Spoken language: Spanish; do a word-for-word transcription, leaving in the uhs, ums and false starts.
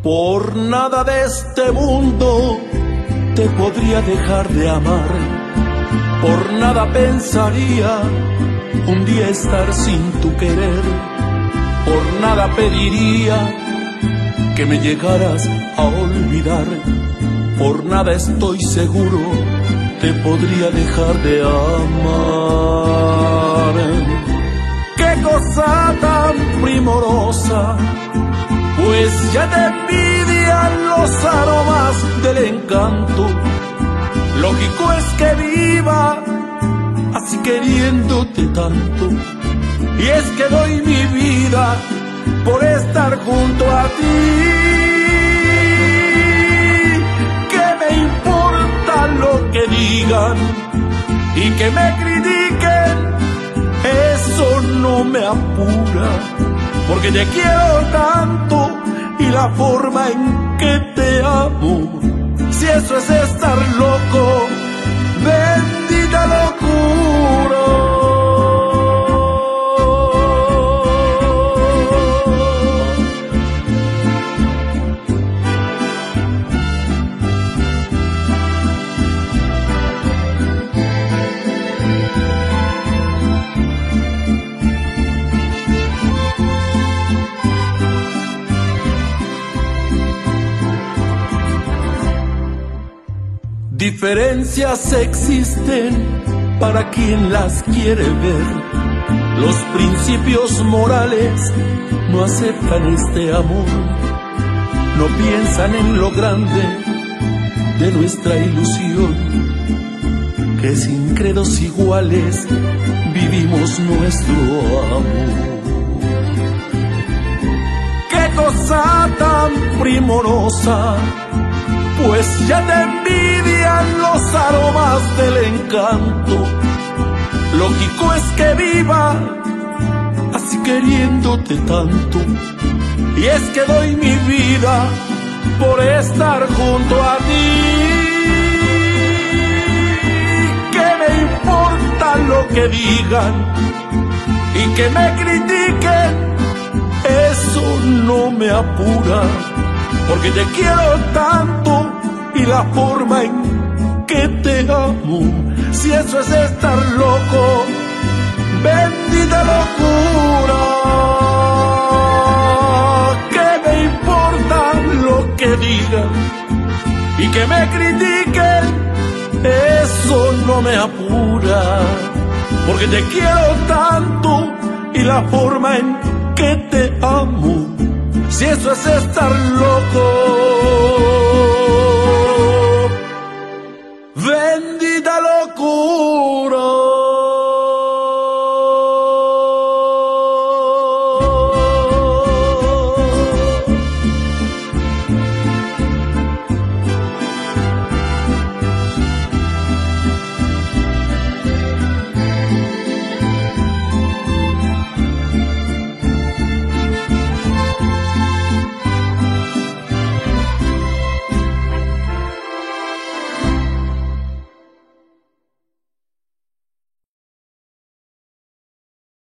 Por nada de este mundo te podría dejar de amar. Por nada pensaría un día estar sin tu querer. Por nada pediría que me llegaras a olvidar. Por nada estoy seguro te podría dejar de amar. Qué cosa tan primorosa, pues ya te envidian los aromas del encanto. Lógico es que viva así queriéndote tanto. Y es que doy mi vida por estar junto a ti. ¿Qué me importa lo que digan y que me critiquen? Eso no me apura, porque te quiero tanto y la forma en que te amo. Si eso es estar loco, bendita locura. Diferencias existen para quien las quiere ver. Los principios morales no aceptan este amor. No piensan en lo grande de nuestra ilusión, que sin credos iguales vivimos nuestro amor. Qué cosa tan primorosa, pues ya te envidian los aromas del encanto. Lógico es que viva así queriéndote tanto. Y es que doy mi vida por estar junto a ti. ¿Qué me importa lo que digan y que me critiquen? Eso no me apura, porque te quiero tanto y la forma en que te amo. Si eso es estar loco, bendita locura. ¿Qué me importa lo que digan y que me critiquen? Eso no me apura, porque te quiero tanto y la forma en que te amo. Si eso es estar loco, bendita locura.